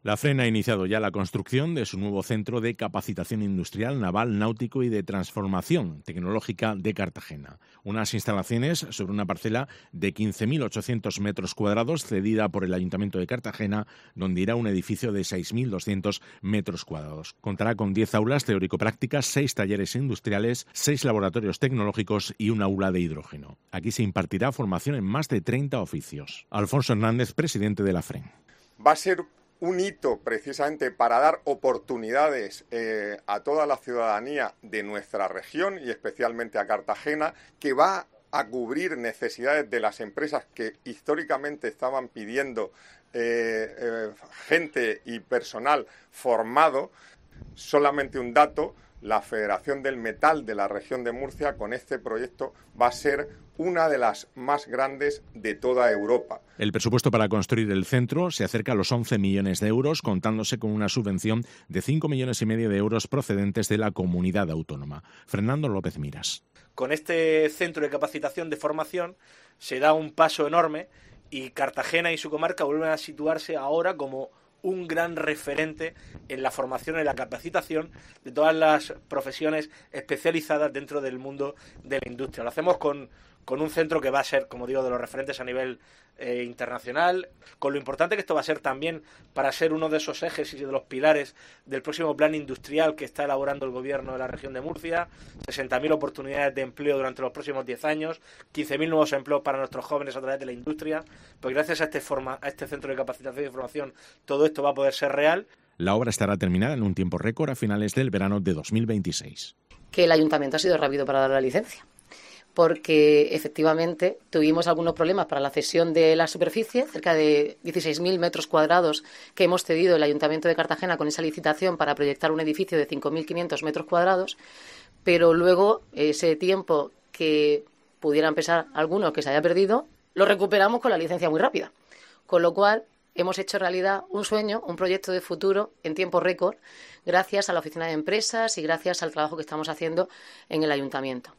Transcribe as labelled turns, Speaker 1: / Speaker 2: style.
Speaker 1: La FREN ha iniciado ya la construcción de su nuevo centro de capacitación industrial, naval, náutico y de transformación tecnológica de Cartagena. Unas instalaciones sobre una parcela de 15.800 metros cuadrados cedida por el Ayuntamiento de Cartagena, donde irá un edificio de 6.200 metros cuadrados. Contará con 10 aulas teórico-prácticas, 6 talleres industriales, 6 laboratorios tecnológicos y un aula de hidrógeno. Aquí se impartirá formación en más de 30 oficios. Alfonso Hernández, presidente de la FREN.
Speaker 2: Va a ser un hito precisamente para dar oportunidades a toda la ciudadanía de nuestra región y especialmente a Cartagena, que va a cubrir necesidades de las empresas que históricamente estaban pidiendo gente y personal formado. Solamente un dato: la Federación del Metal de la región de Murcia con este proyecto va a ser una de las más grandes de toda Europa.
Speaker 1: El presupuesto para construir el centro se acerca a los 11 millones de euros, contándose con una subvención de 5,5 millones de euros procedentes de la comunidad autónoma. Fernando López Miras.
Speaker 3: Con este centro de capacitación de formación se da un paso enorme y Cartagena y su comarca vuelven a situarse ahora como un gran referente en la formación y la capacitación de todas las profesiones especializadas dentro del mundo de la industria. Lo hacemos con un centro que va a ser, como digo, de los referentes a nivel internacional, con lo importante que esto va a ser también para ser uno de esos ejes y de los pilares del próximo plan industrial que está elaborando el Gobierno de la región de Murcia. 60.000 oportunidades de empleo durante los próximos 10 años, 15.000 nuevos empleos para nuestros jóvenes a través de la industria. Pues gracias a este centro de capacitación y formación, todo esto va a poder ser real.
Speaker 1: La obra estará terminada en un tiempo récord a finales del verano de 2026.
Speaker 4: Que el ayuntamiento ha sido rápido para dar la licencia, porque efectivamente tuvimos algunos problemas para la cesión de la superficie, cerca de 16.000 metros cuadrados que hemos cedido el Ayuntamiento de Cartagena con esa licitación para proyectar un edificio de 5.500 metros cuadrados, pero luego ese tiempo que pudieran pensar algunos que se haya perdido, lo recuperamos con la licencia muy rápida, con lo cual hemos hecho realidad un sueño, un proyecto de futuro en tiempo récord, gracias a la Oficina de Empresas y gracias al trabajo que estamos haciendo en el Ayuntamiento.